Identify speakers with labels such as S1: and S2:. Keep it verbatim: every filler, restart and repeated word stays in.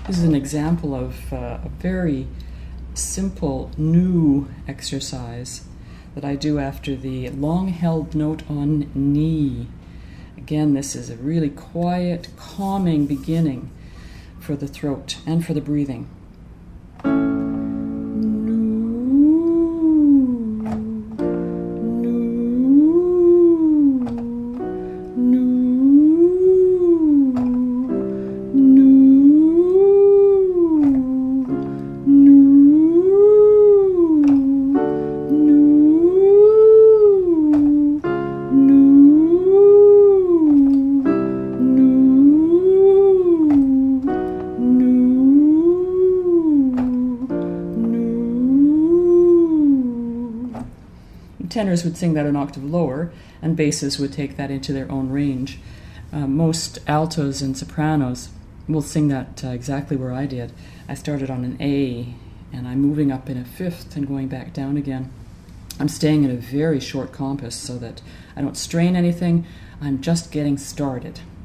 S1: This is an example of uh, a very simple new exercise that I do after the long-held note on ni. Again, this is a really quiet, calming beginning for the throat and for the breathing. Tenors would sing that an octave lower, and basses would take that into their own range. Uh, most altos and sopranos will sing that uh, exactly where I did. I started on an A, and I'm moving up in a fifth and going back down again. I'm staying in a very short compass so that I don't strain anything. I'm just getting started.